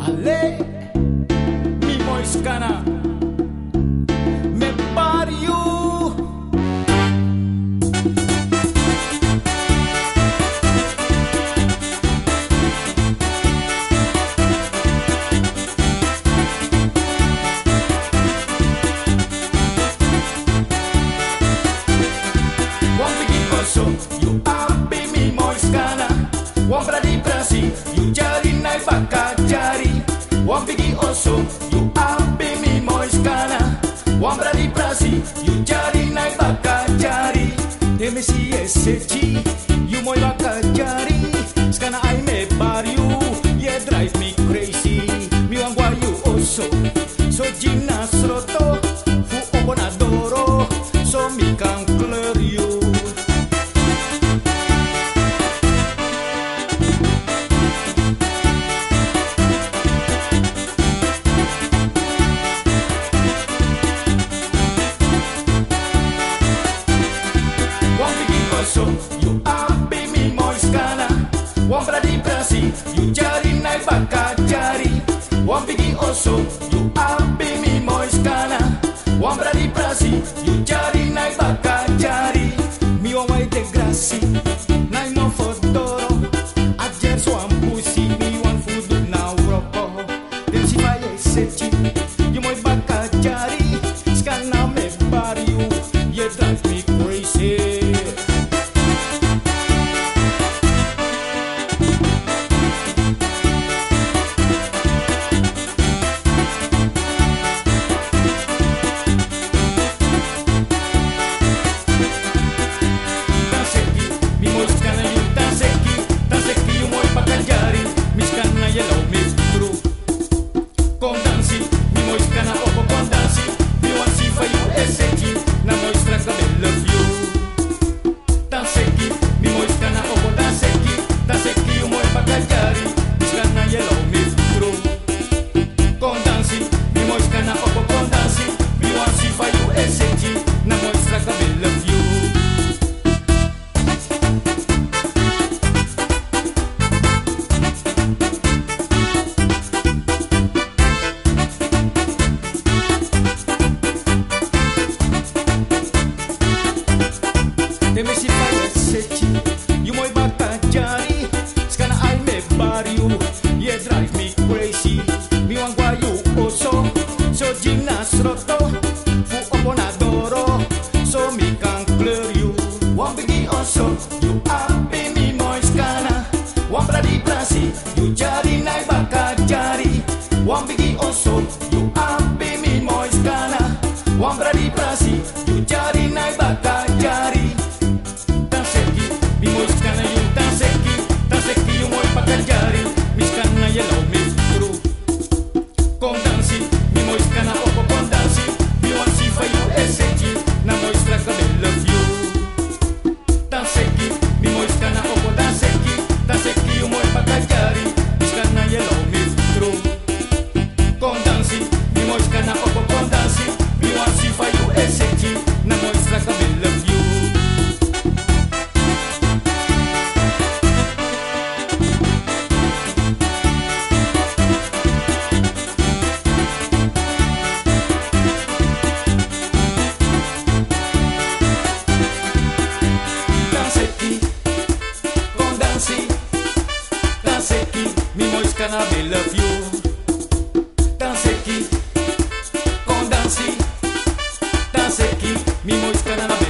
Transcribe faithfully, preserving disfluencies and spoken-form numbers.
Ale, mi moiskana, me pariu. Wan pigi koso, you ambi mi moiskana. Wan bradi prasi, you jari nai bakajari. Wan pigi oso, you ambi mi moiskana. Wan bradi prasi, you jari nai bakajari. Deme si eseci, you moi bakajari. Skana ai me pariu, yeah drive me crazy. Mi wan gua you oso, so gimnas roto, fu obonadoro, so mi can clear you. So you ambi mi moiskana. Wan bradi prasi, you jari nai bakajari. Wan pigi oso, you ambi mi moiskana. Wan bradi prasi, you jari nai bakajari. Mi wan wai de grassi, nai mo fotoro. Ajer so ampusi, mi wan fudu na Europa. Dem si vai eseci, you moi bakajari. Skana me pariu, you drive me crazy. Deme si vai eseci, you moi bakajari. Skana ai me pariu, yeah drive me crazy. Mi wan gua you oso, so gimnas roto, fu obonadoro, so mi can clear you. Wan pigi oso, you ambi mi moiskana. Wan bradi prasi, you jari nai bakajari. Wan pigi oso, you ambi mi moiskana. Wan bradi prasi, you jari nai bakajari. Mi moiskana be love you. Danse ki, con dansi, danse ki, mi moiskana be